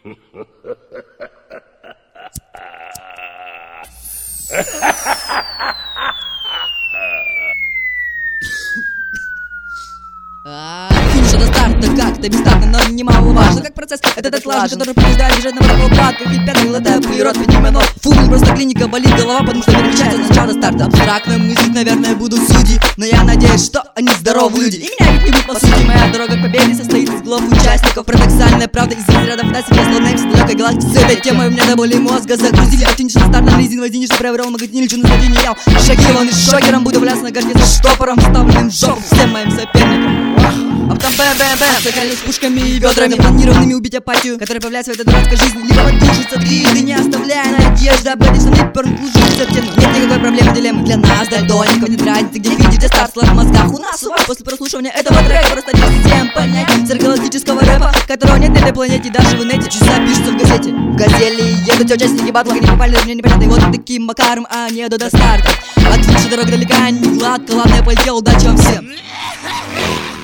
Финиша до старта как-то бестактно, но немаловажно. Как процесс этот отлажен, который побеждает бежать на врага. Как и пятый глотая полирот, видимо, но фу, просто клиника, болит голова, потому что переключается с начала до старта. Абстрактно мыслить, наверное, будут судьи, но я надеюсь, что они здоровые люди. И меня ведь не будет по сути. Моя дорога к победе состоит из глав участников. Парадоксальная правда из разряда фантастики. Я словно Экс в далекой галактике. С этой темой у меня до боли мозга загрузили. А финиш на старт на резиновой денежку приобрел магазин, лечу на стадионе ял. Шокирован и шокером, буду валяться на горде со штопором, вставленным в жопу всем моим соперникам. А потом бэм-бэм-бэм, сократил с пушками и ведрами, планированными убить апатию, которая появляется в этой дурацкой жизни. Либо поддержится трижды, не оставляя надежды, обратишься на перн, лужится в тему. Нет никакой проблемы, дилеммы для нас, дальтоников, нет разницы, где видите, где старт в мозгах. У нас, у вас, после прослушивания этого трека просто 10 понять циркологического рэпа, которого нет на этой планете, даже в инете. Часа пишутся в газете, в газели едут участники батла, не попали, мне непонятно, и вот таким макаром, а не до старта. От финиша дорога далека, не гладко, ладно, я полетел, удачи вам всем.